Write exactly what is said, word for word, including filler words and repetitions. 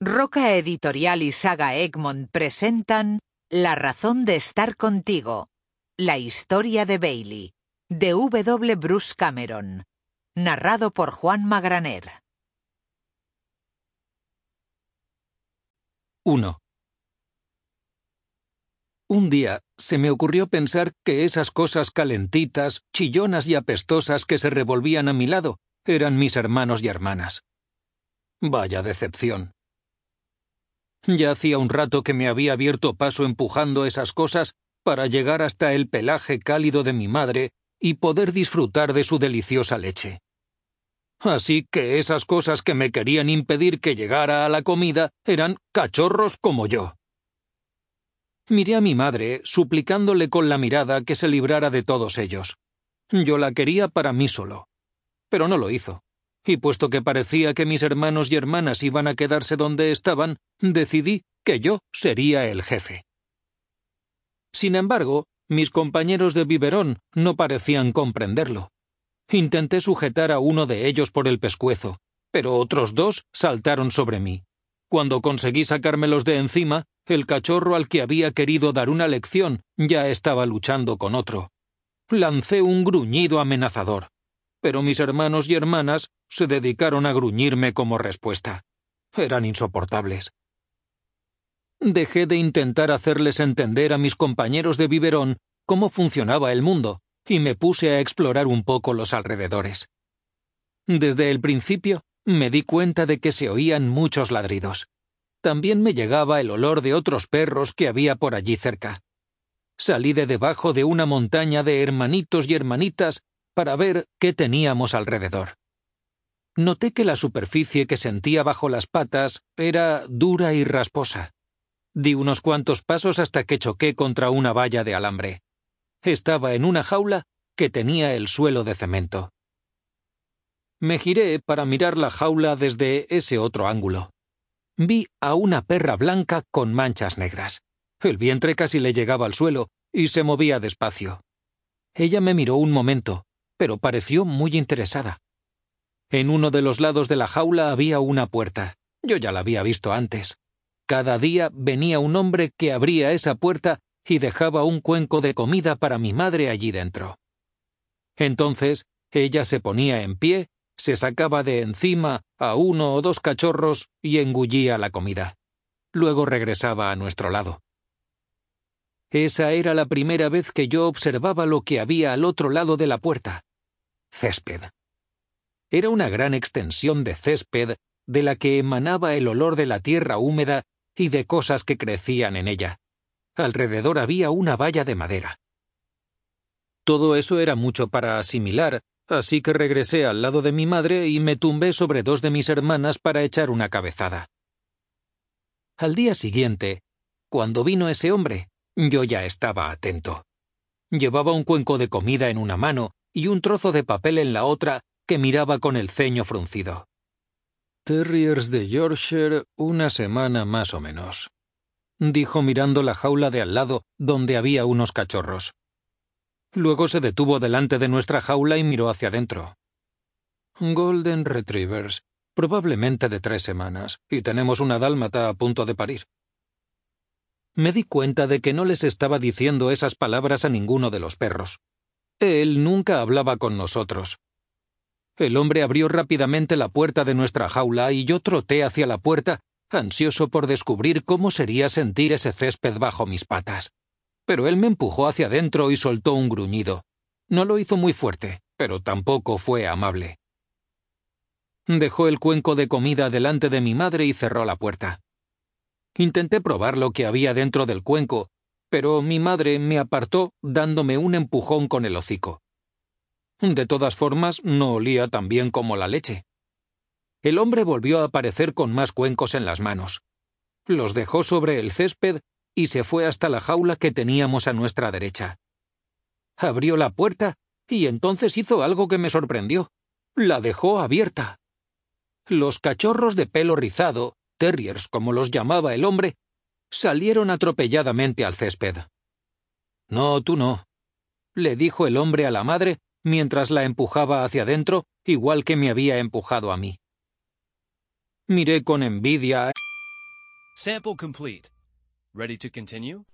Roca Editorial y Saga Egmont presentan La razón de estar contigo, la historia de Bailey, de W. Bruce Cameron, narrado por Juan Magraner. uno. Un día se me ocurrió pensar que esas cosas calentitas, chillonas y apestosas que se revolvían a mi lado eran mis hermanos y hermanas. Vaya decepción. Ya hacía un rato que me había abierto paso empujando esas cosas para llegar hasta el pelaje cálido de mi madre y poder disfrutar de su deliciosa leche. Así que esas cosas que me querían impedir que llegara a la comida eran cachorros como yo. Miré a mi madre, suplicándole con la mirada que se librara de todos ellos. Yo la quería para mí solo. Pero no lo hizo. Y puesto que parecía que mis hermanos y hermanas iban a quedarse donde estaban, decidí que yo sería el jefe. Sin embargo, mis compañeros de biberón no parecían comprenderlo. Intenté sujetar a uno de ellos por el pescuezo, pero otros dos saltaron sobre mí. Cuando conseguí sacármelos de encima, el cachorro al que había querido dar una lección ya estaba luchando con otro. Lancé un gruñido amenazador, pero mis hermanos y hermanas se dedicaron a gruñirme como respuesta. Eran insoportables. Dejé de intentar hacerles entender a mis compañeros de biberón cómo funcionaba el mundo y me puse a explorar un poco los alrededores. Desde el principio me di cuenta de que se oían muchos ladridos. También me llegaba el olor de otros perros que había por allí cerca. Salí de debajo de una montaña de hermanitos y hermanitas para ver qué teníamos alrededor. Noté que la superficie que sentía bajo las patas era dura y rasposa. Di unos cuantos pasos hasta que choqué contra una valla de alambre. Estaba en una jaula que tenía el suelo de cemento. Me giré para mirar la jaula desde ese otro ángulo. Vi a una perra blanca con manchas negras. El vientre casi le llegaba al suelo y se movía despacio. Ella me miró un momento, pero pareció muy interesada. En uno de los lados de la jaula había una puerta. Yo ya la había visto antes. Cada día venía un hombre que abría esa puerta y dejaba un cuenco de comida para mi madre allí dentro. Entonces, ella se ponía en pie, se sacaba de encima a uno o dos cachorros y engullía la comida. Luego regresaba a nuestro lado. Esa era la primera vez que yo observaba lo que había al otro lado de la puerta. Césped. Era una gran extensión de césped de la que emanaba el olor de la tierra húmeda y de cosas que crecían en ella. Alrededor había una valla de madera. Todo eso era mucho para asimilar, así que regresé al lado de mi madre y me tumbé sobre dos de mis hermanas para echar una cabezada. Al día siguiente, cuando vino ese hombre, yo ya estaba atento. Llevaba un cuenco de comida en una mano y un trozo de papel en la otra que miraba con el ceño fruncido. Terriers de Yorkshire, una semana más o menos, dijo mirando la jaula de al lado donde había unos cachorros. Luego se detuvo delante de nuestra jaula y miró hacia adentro. Golden Retrievers, probablemente de tres semanas, y tenemos una dálmata a punto de parir. Me di cuenta de que no les estaba diciendo esas palabras a ninguno de los perros. Él nunca hablaba con nosotros. El hombre abrió rápidamente la puerta de nuestra jaula y yo troté hacia la puerta, ansioso por descubrir cómo sería sentir ese césped bajo mis patas. Pero él me empujó hacia adentro y soltó un gruñido. No lo hizo muy fuerte, pero tampoco fue amable. Dejó el cuenco de comida delante de mi madre y cerró la puerta. Intenté probar lo que había dentro del cuenco, pero mi madre me apartó dándome un empujón con el hocico. De todas formas, no olía tan bien como la leche. El hombre volvió a aparecer con más cuencos en las manos. Los dejó sobre el césped y se fue hasta la jaula que teníamos a nuestra derecha. Abrió la puerta y entonces hizo algo que me sorprendió. La dejó abierta. Los cachorros de pelo rizado, terriers como los llamaba el hombre, salieron atropelladamente al césped. «No, tú no», le dijo el hombre a la madre mientras la empujaba hacia adentro, igual que me había empujado a mí. Miré con envidia Sample complete. Ready to continue?